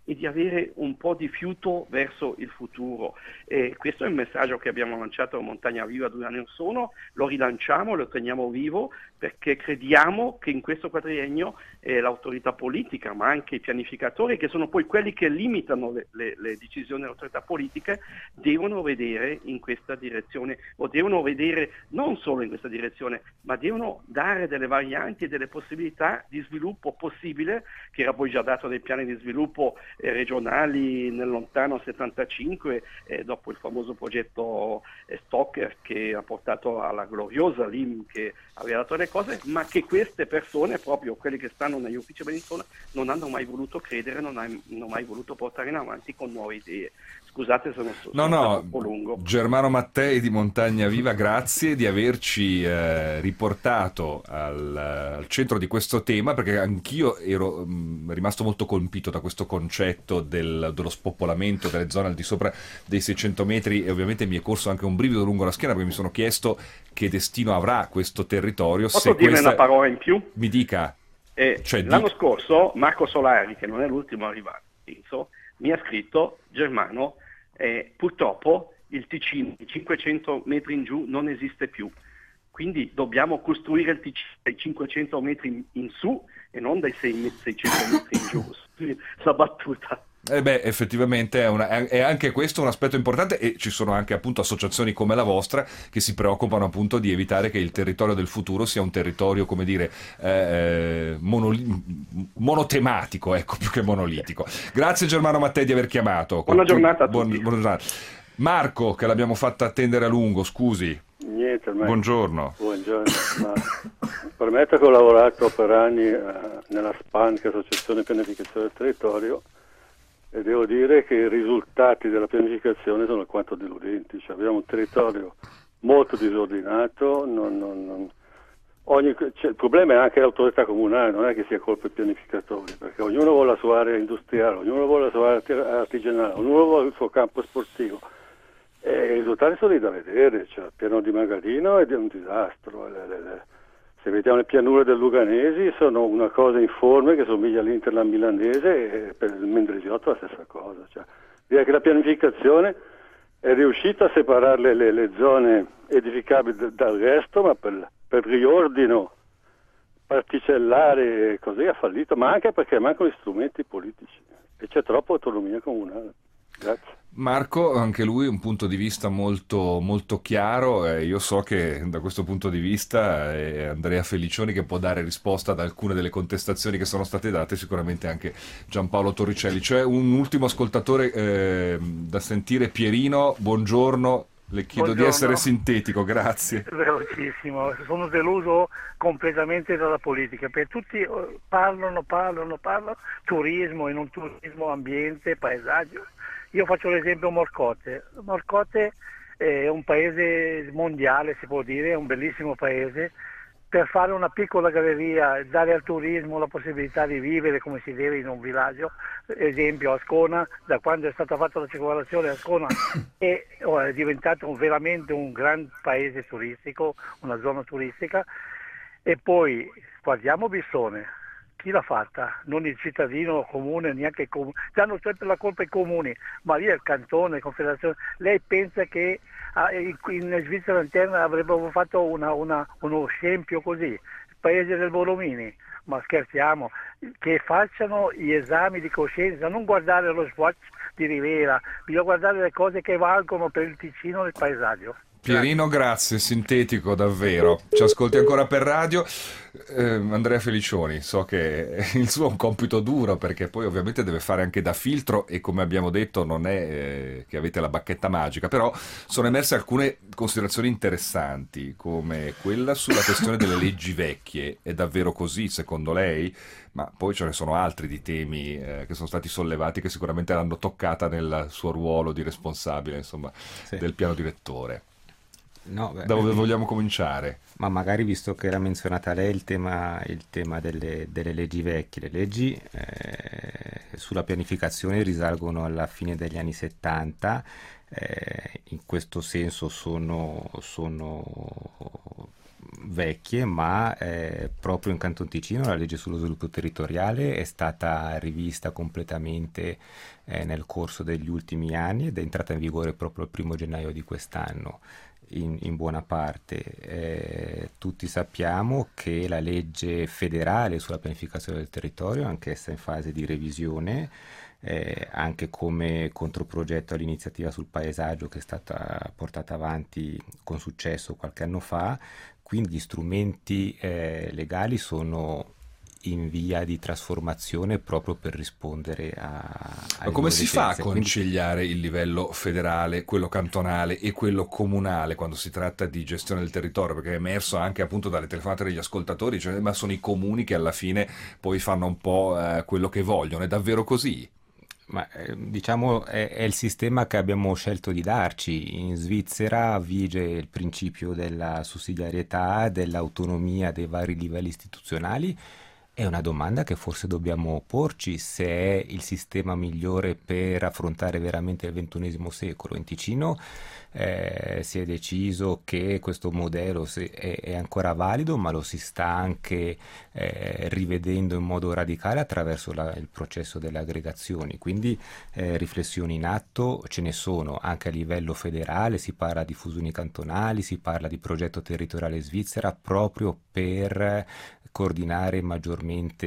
e di avere un po' di fiuto verso il futuro. E questo è il messaggio che abbiamo lanciato a Montagna Viva due anni or sono, lo rilanciamo, lo teniamo vivo, perché crediamo che in questo quadriennio eh, l'autorità politica, ma anche i pianificatori, che sono poi quelli che limitano le, le, le decisioni delle autorità politiche, devono vedere in questa direzione, o devono vedere non solo in questa direzione, ma devono dare delle varianti e delle possibilità di sviluppo possibile, che era poi già dato dai piani di sviluppo eh, regionali nel lontano settantacinque, eh, dopo il famoso progetto eh, Stocker, che ha portato alla gloriosa L I M, che aveva dato le cose, ma che queste persone, proprio quelli che stanno negli uffici Benetton, non hanno mai voluto credere, non hanno mai voluto portare in avanti con nuove idee. Scusate se non so, no, sono no, un po' lungo. Germano Mattei di Montagna Viva, grazie di averci eh, riportato al, al centro di questo tema, perché anch'io ero mh, rimasto molto colpito da questo concetto del, dello spopolamento delle zone al di sopra dei seicento metri, e ovviamente mi è corso anche un brivido lungo la schiena, perché mi sono chiesto che destino avrà questo territorio. Posso se dirne questa... una parola in più? Mi dica. Eh, Cioè, l'anno di... scorso Marco Solari, che non è l'ultimo arrivato, penso, mi ha scritto: Germano, eh, purtroppo il Ticino di cinquecento metri in giù non esiste più, quindi dobbiamo costruire il Ticino dai cinquecento metri in, in su e non dai seicento metri in giù. La battuta. Eh beh, effettivamente è, una, è anche questo un aspetto importante, e ci sono anche appunto associazioni come la vostra che si preoccupano appunto di evitare che il territorio del futuro sia un territorio, come dire, eh, monoli- monotematico, ecco, più che monolitico. Grazie Germano Mattei di aver chiamato. Buona giornata a tutti. Buon, buona giornata. Marco, che l'abbiamo fatta attendere a lungo, scusi. Niente, ma... Buongiorno. Buongiorno. Ma... Permetto che ho lavorato per anni eh, nella SPAN, che è Associazione Pianificazione del Territorio, e devo dire che i risultati della pianificazione sono alquanto deludenti. Cioè, abbiamo un territorio molto disordinato, non, non, non... Ogni... Cioè, il problema è anche l'autorità comunale, non è che sia colpa dei pianificatori, perché ognuno vuole la sua area industriale, ognuno vuole la sua area artigianale, ognuno vuole il suo campo sportivo, e i risultati sono lì da vedere. Cioè, il piano di Magarino è un disastro, le, le, le... se vediamo le pianure del Luganesi sono una cosa informe che somiglia all'Interland milanese, e per il Mendrisiotto la stessa cosa. Cioè, direi che la pianificazione è riuscita a separare le, le, le zone edificabili d- dal resto, ma per, per riordino particellare così ha fallito, ma anche perché mancano gli strumenti politici e c'è troppa autonomia comunale. Grazie. Marco, anche lui un punto di vista molto, molto chiaro, e io so che da questo punto di vista è Andrea Felicioni che può dare risposta ad alcune delle contestazioni che sono state date, sicuramente anche Giampaolo Torricelli. C'è un ultimo ascoltatore eh, da sentire, Pierino, buongiorno, le chiedo Buongiorno. di essere sintetico, grazie. Velocissimo, sono deluso completamente dalla politica, perché tutti parlano, parlano, parlano, turismo e non turismo, ambiente, paesaggio. Io faccio l'esempio Morcote. Morcote è un paese mondiale, si può dire, è un bellissimo paese. Per fare una piccola galleria, dare al turismo la possibilità di vivere come si deve in un villaggio, esempio Ascona, da quando è stata fatta la circolazione, Ascona è, è diventato un, veramente un gran paese turistico, una zona turistica. E poi guardiamo Bissone. Chi l'ha fatta? Non il cittadino comune, neanche il comune. Danno sempre la colpa ai comuni, ma lì è il cantone, confederazione. Lei pensa che in Svizzera interna avrebbero fatto una, una, uno scempio così? Il paese del Borromini? Ma scherziamo, che facciano gli esami di coscienza, non guardare lo swatch di Rivera, bisogna guardare le cose che valgono per il Ticino e il paesaggio. Pierino, grazie, sintetico davvero. Ci ascolti ancora per radio. Eh, Andrea Felicioni, so che il suo è un compito duro, perché poi ovviamente deve fare anche da filtro, e come abbiamo detto non è eh, che avete la bacchetta magica, però sono emerse alcune considerazioni interessanti, come quella sulla questione delle leggi vecchie. È davvero così secondo lei? Ma poi ce ne sono altri di temi eh, che sono stati sollevati, che sicuramente l'hanno toccata nel suo ruolo di responsabile, insomma, sì, del piano direttore. No, beh, da dove vogliamo cominciare? Ma magari, visto che era menzionata lei il tema, il tema delle, delle leggi vecchie, le leggi eh, sulla pianificazione risalgono alla fine degli anni settanta, eh, in questo senso sono, sono vecchie, ma eh, proprio in Canton Ticino la legge sullo sviluppo territoriale è stata rivista completamente eh, nel corso degli ultimi anni ed è entrata in vigore proprio il primo gennaio di quest'anno. In, in buona parte eh, tutti sappiamo che la legge federale sulla pianificazione del territorio, anch'essa in fase di revisione, eh, anche come controprogetto all'iniziativa sul paesaggio che è stata portata avanti con successo qualche anno fa, quindi gli strumenti eh, legali sono in via di trasformazione proprio per rispondere a... Ma come si fa a conciliare Quindi... il livello federale, quello cantonale e quello comunale quando si tratta di gestione del territorio? Perché è emerso anche appunto dalle telefonate degli ascoltatori, cioè, ma sono i comuni che alla fine poi fanno un po' eh, quello che vogliono, è davvero così? Ma eh, diciamo è, è il sistema che abbiamo scelto di darci. In Svizzera vige il principio della sussidiarietà, dell'autonomia dei vari livelli istituzionali. È una domanda che forse dobbiamo porci, se è il sistema migliore per affrontare veramente il ventunesimo secolo. In Ticino eh, si è deciso che questo modello è, è ancora valido, ma lo si sta anche eh, rivedendo in modo radicale attraverso la, il processo delle aggregazioni. Quindi eh, riflessioni in atto ce ne sono anche a livello federale, si parla di fusioni cantonali, si parla di progetto territoriale Svizzera proprio per coordinare maggiormente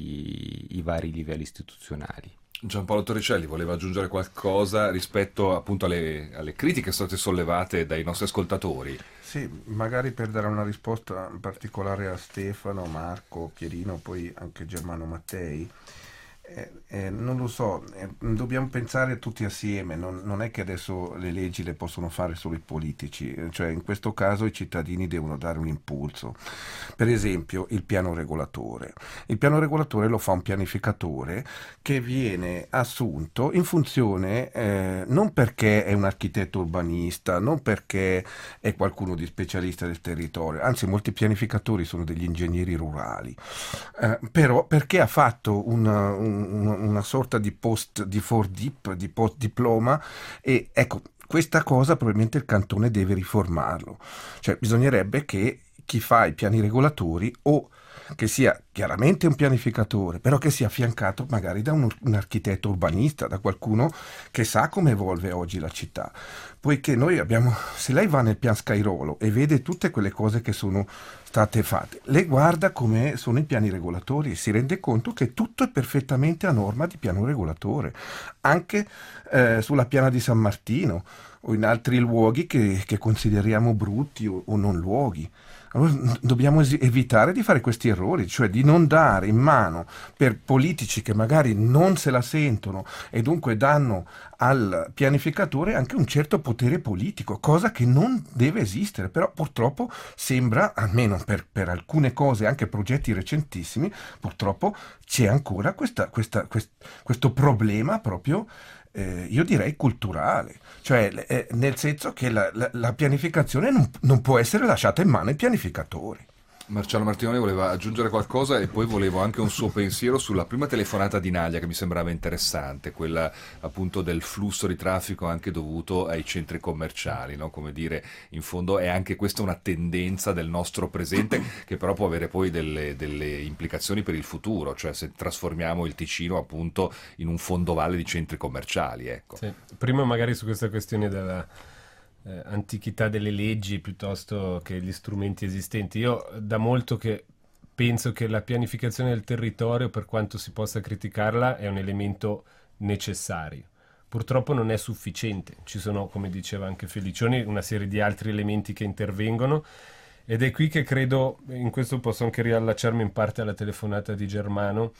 i, i vari livelli istituzionali. Giampaolo Torricelli voleva aggiungere qualcosa rispetto appunto alle, alle critiche che sono state sollevate dai nostri ascoltatori. Sì, magari per dare una risposta particolare a Stefano, Marco, Pierino, poi anche Germano Mattei. Eh, eh, non lo so, eh, dobbiamo pensare tutti assieme, non, non è che adesso le leggi le possono fare solo i politici, cioè in questo caso i cittadini devono dare un impulso. Per esempio il piano regolatore. Il piano regolatore lo fa un pianificatore che viene assunto in funzione eh, non perché è un architetto urbanista, non perché è qualcuno di specialista del territorio, anzi molti pianificatori sono degli ingegneri rurali, eh, però perché ha fatto un, un una sorta di post di four dip, di post diploma, e ecco, questa cosa probabilmente il cantone deve riformarlo, cioè bisognerebbe che chi fa i piani regolatori o che sia chiaramente un pianificatore, però che sia affiancato magari da un, un architetto urbanista, da qualcuno che sa come evolve oggi la città. Poiché noi abbiamo, se lei va nel pian Scairolo e vede tutte quelle cose che sono state fatte, lei guarda come sono i piani regolatori e si rende conto che tutto è perfettamente a norma di piano regolatore, anche eh, sulla piana di San Martino o in altri luoghi che, che consideriamo brutti o, o non luoghi. Allora dobbiamo es- evitare di fare questi errori, cioè di non dare in mano per politici che magari non se la sentono e dunque danno al pianificatore anche un certo potere politico, cosa che non deve esistere, però purtroppo sembra, almeno per, per alcune cose, anche progetti recentissimi, purtroppo c'è ancora questa, questa, quest- questo problema proprio, eh, io direi culturale, cioè eh, nel senso che la, la, la pianificazione non, non può essere lasciata in mano ai pianificatori. Marcello Martinoni voleva aggiungere qualcosa e poi volevo anche un suo pensiero sulla prima telefonata di Nadia che mi sembrava interessante, quella appunto del flusso di traffico anche dovuto ai centri commerciali, no? Come dire, in fondo è anche questa una tendenza del nostro presente che però può avere poi delle, delle implicazioni per il futuro, cioè se trasformiamo il Ticino appunto in un fondovalle di centri commerciali, ecco. Sì. Prima magari su questa questione della Eh, antichità delle leggi piuttosto che gli strumenti esistenti. Io da molto che penso che la pianificazione del territorio, per quanto si possa criticarla, è un elemento necessario. Purtroppo non è sufficiente. Ci sono, come diceva anche Felicioni, una serie di altri elementi che intervengono ed è qui che credo, in questo posso anche riallacciarmi in parte alla telefonata di Germano,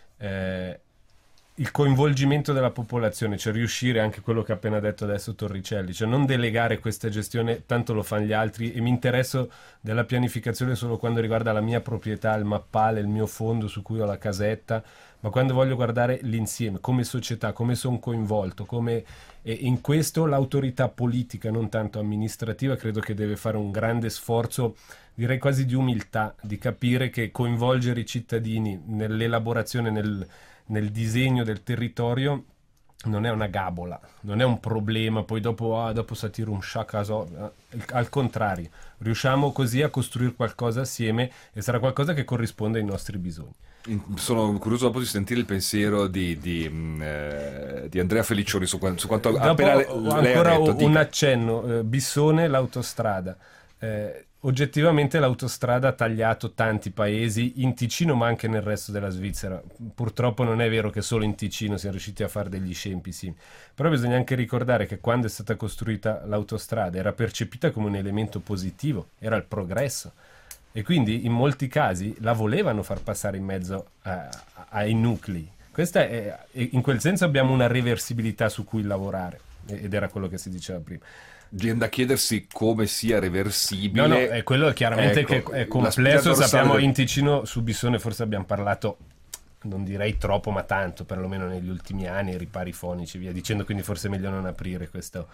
eh, il coinvolgimento della popolazione, cioè riuscire, anche quello che ha appena detto adesso Torricelli, cioè non delegare questa gestione, tanto lo fanno gli altri, e mi interesso della pianificazione solo quando riguarda la mia proprietà, il mappale, il mio fondo su cui ho la casetta, ma quando voglio guardare l'insieme, come società, come sono coinvolto, come... e in questo l'autorità politica, non tanto amministrativa, credo che deve fare un grande sforzo, direi quasi di umiltà, di capire che coinvolgere i cittadini nell'elaborazione, nel nel disegno del territorio non è una gabola, non è un problema, poi dopo, ah, dopo satiro un sciacaso, al contrario, riusciamo così a costruire qualcosa assieme e sarà qualcosa che corrisponde ai nostri bisogni. Sono curioso dopo di sentire il pensiero di, di, eh, di Andrea Felicioni su, su quanto dopo, appena le, lei ancora ha detto. Un dica. accenno, eh, Bissone, l'autostrada. Eh, oggettivamente l'autostrada ha tagliato tanti paesi in Ticino ma anche nel resto della Svizzera. Purtroppo non è vero che solo in Ticino siamo riusciti a fare degli scempi, sì. Però bisogna anche ricordare che quando è stata costruita l'autostrada era percepita come un elemento positivo, era il progresso, e quindi in molti casi la volevano far passare in mezzo a, a, ai nuclei. Questa è, in quel senso abbiamo una reversibilità su cui lavorare, ed era quello che si diceva prima. Viene da chiedersi come sia reversibile. No, no, è quello chiaramente, ecco, che è complesso. Sappiamo del... in Ticino su Bissone forse abbiamo parlato, non direi troppo, ma tanto, perlomeno negli ultimi anni, i ripari fonici, via dicendo, quindi forse è meglio non aprire questo,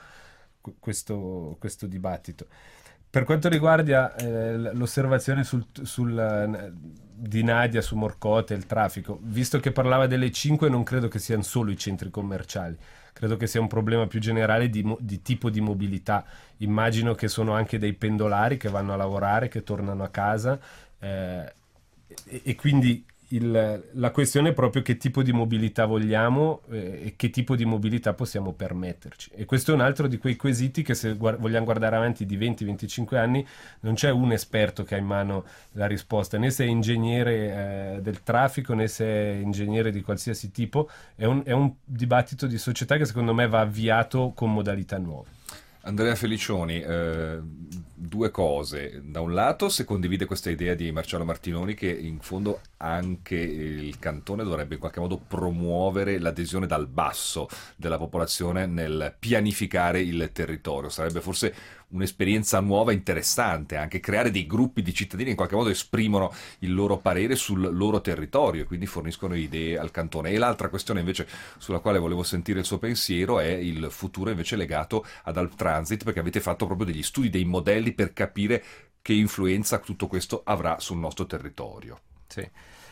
questo, questo dibattito. Per quanto riguarda eh, l'osservazione sul, sul, di Nadia su Morcote e il traffico, visto che parlava delle cinque, non credo che siano solo i centri commerciali. Credo che sia un problema più generale di, di tipo di mobilità. Immagino che sono anche dei pendolari che vanno a lavorare, che tornano a casa, eh, e, e quindi il, la questione è proprio che tipo di mobilità vogliamo eh, e che tipo di mobilità possiamo permetterci. E questo è un altro di quei quesiti che, se guard- vogliamo guardare avanti di venti venticinque anni, non c'è un esperto che ha in mano la risposta, né se è ingegnere eh, del traffico, né se è ingegnere di qualsiasi tipo. È un, è un dibattito di società che secondo me va avviato con modalità nuove. Andrea Felicioni, eh, due cose. Da un lato, se condivide questa idea di Marcello Martinoni che in fondo anche il cantone dovrebbe in qualche modo promuovere l'adesione dal basso della popolazione nel pianificare il territorio. Sarebbe forse un'esperienza nuova, interessante, anche creare dei gruppi di cittadini che in qualche modo esprimono il loro parere sul loro territorio e quindi forniscono idee al cantone. E l'altra questione invece sulla quale volevo sentire il suo pensiero è il futuro invece legato ad Alp Transit, perché avete fatto proprio degli studi, dei modelli per capire che influenza tutto questo avrà sul nostro territorio. Sì.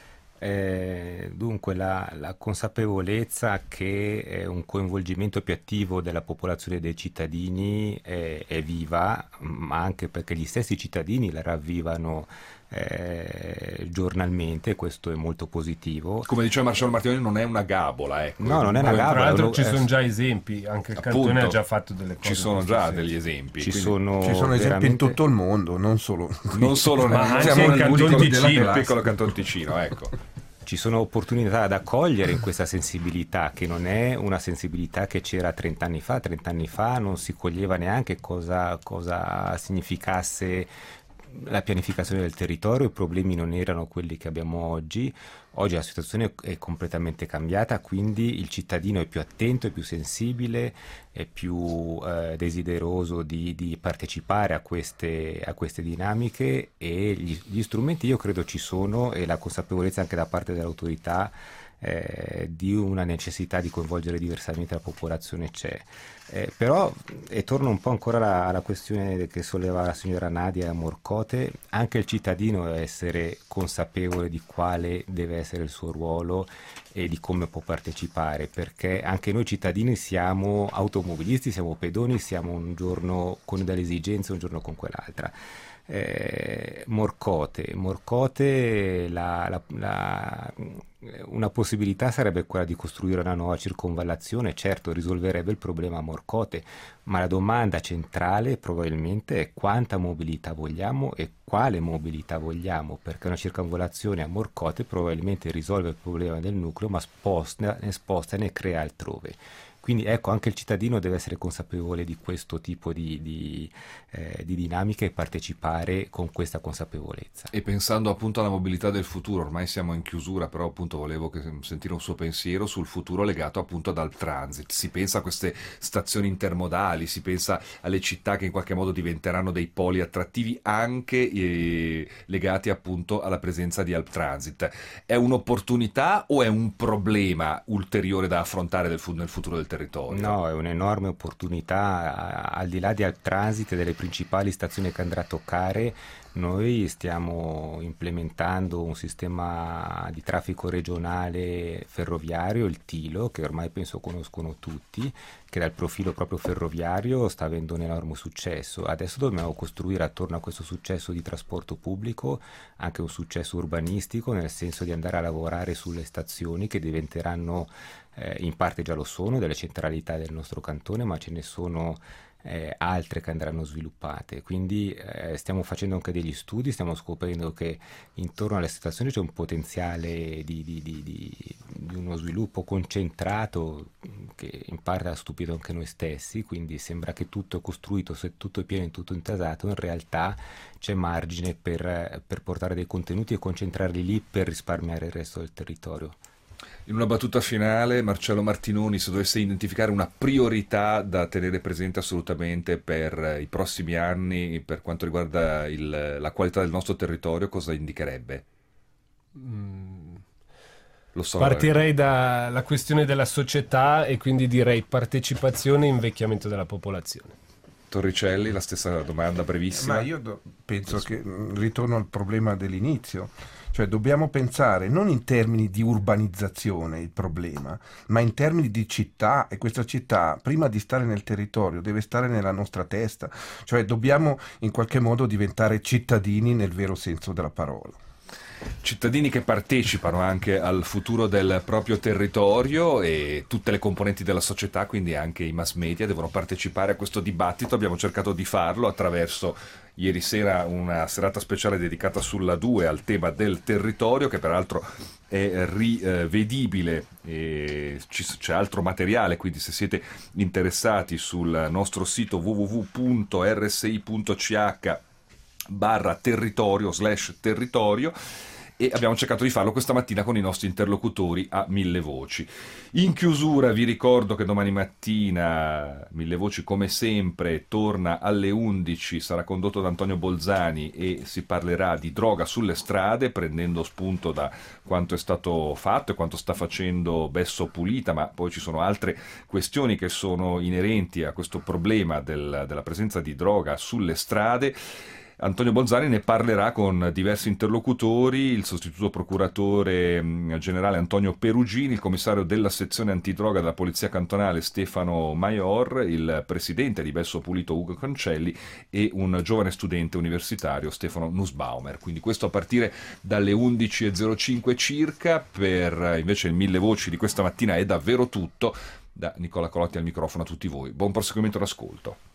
Eh, dunque la, la consapevolezza che eh, un coinvolgimento più attivo della popolazione dei cittadini è, è viva, ma anche perché gli stessi cittadini la ravvivano eh, giornalmente, questo è molto positivo. Come diceva Marcello Martinoni, non è una gabola, ecco. No, non è una gabola. Tra l'altro lo, ci eh, sono già esempi, anche il appunto, cantone ha già fatto delle cose. Ci sono già senso. degli esempi. Ci quindi... sono, ci sono esempi veramente... in tutto il mondo, non solo non solo ma nel, anche in Canton Ticino, piccolo Canton Ticino, ecco. Ci sono opportunità da cogliere in questa sensibilità, che non è una sensibilità che c'era trent'anni fa. trent'anni fa non si coglieva neanche cosa, cosa significasse la pianificazione del territorio, i problemi non erano quelli che abbiamo oggi. Oggi la situazione è completamente cambiata, quindi il cittadino è più attento, è più sensibile, è più eh, desideroso di, di partecipare a queste, a queste dinamiche, e gli, gli strumenti io credo ci sono, e la consapevolezza anche da parte dell'autorità eh, di una necessità di coinvolgere diversamente la popolazione c'è. Eh, però, e torno un po' ancora alla, alla questione che solleva la signora Nadia Morcote, anche il cittadino deve essere consapevole di quale deve essere il suo ruolo e di come può partecipare, perché anche noi cittadini siamo automobilisti, siamo pedoni, siamo un giorno con delle esigenze, un giorno con quell'altra. Eh, Morcote, Morcote la, la, la, una possibilità sarebbe quella di costruire una nuova circonvallazione. Certo, risolverebbe il problema a Morcote, ma la domanda centrale probabilmente è quanta mobilità vogliamo e quale mobilità vogliamo, perché una circonvallazione a Morcote probabilmente risolve il problema del nucleo, ma sposta, ne sposta e ne crea altrove. Quindi ecco, anche il cittadino deve essere consapevole di questo tipo di, di, eh, di dinamiche e partecipare con questa consapevolezza. E pensando appunto alla mobilità del futuro, ormai siamo in chiusura, però appunto volevo che, sentire un suo pensiero sul futuro legato appunto ad Alp Transit. Si pensa a queste stazioni intermodali, si pensa alle città che in qualche modo diventeranno dei poli attrattivi anche eh, legati appunto alla presenza di Alp Transit. È un'opportunità o è un problema ulteriore da affrontare del, nel futuro del territorio? No, è un'enorme opportunità, al di là di Alp Transit e delle principali stazioni che andrà a toccare. Noi stiamo implementando un sistema di traffico regionale ferroviario, il Tilo, che ormai penso conoscono tutti, che dal profilo proprio ferroviario sta avendo un enorme successo. Adesso dobbiamo costruire attorno a questo successo di trasporto pubblico anche un successo urbanistico, nel senso di andare a lavorare sulle stazioni che diventeranno, eh, in parte già lo sono, delle centralità del nostro cantone, ma ce ne sono Eh, altre che andranno sviluppate. Quindi eh, stiamo facendo anche degli studi, stiamo scoprendo che intorno alle stazioni c'è un potenziale di, di, di, di, di uno sviluppo concentrato che in parte ha stupito anche noi stessi, quindi sembra che tutto è costruito, se tutto è pieno e tutto intasato, in realtà c'è margine per, per portare dei contenuti e concentrarli lì per risparmiare il resto del territorio. In una battuta finale, Marcello Martinoni, se dovesse identificare una priorità da tenere presente assolutamente per i prossimi anni per quanto riguarda il, la qualità del nostro territorio, cosa indicherebbe? Mm. Lo so, Partirei dalla questione della società e quindi direi partecipazione e invecchiamento della popolazione. Torricelli, la stessa domanda brevissima. Ma io do- penso che mh, ritorno al problema dell'inizio. Cioè dobbiamo pensare non in termini di urbanizzazione il problema, ma in termini di città, e questa città prima di stare nel territorio deve stare nella nostra testa, cioè dobbiamo in qualche modo diventare cittadini nel vero senso della parola. Cittadini che partecipano anche al futuro del proprio territorio, e tutte le componenti della società, quindi anche i mass media, devono partecipare a questo dibattito. Abbiamo cercato di farlo attraverso ieri sera una serata speciale dedicata sulla due al tema del territorio, che peraltro è rivedibile, e c'è altro materiale, quindi se siete interessati sul nostro sito w w w punto r s i punto c h barra territorio slash territorio, e abbiamo cercato di farlo questa mattina con i nostri interlocutori a Mille Voci. In chiusura vi ricordo che domani mattina Mille Voci, come sempre, torna alle undici, sarà condotto da Antonio Bolzani e si parlerà di droga sulle strade, prendendo spunto da quanto è stato fatto e quanto sta facendo Besso Pulita, ma poi ci sono altre questioni che sono inerenti a questo problema del, della presenza di droga sulle strade. Antonio Bolzani ne parlerà con diversi interlocutori: il sostituto procuratore generale Antonio Perugini, il commissario della sezione antidroga della Polizia Cantonale Stefano Maior, il presidente di Besso Pulito Ugo Cancelli e un giovane studente universitario Stefano Nussbaumer. Quindi questo a partire dalle undici e zero cinque circa. Per invece il Mille Voci di questa mattina è davvero tutto. Da Nicola Colotti al microfono a tutti voi. Buon proseguimento d'ascolto.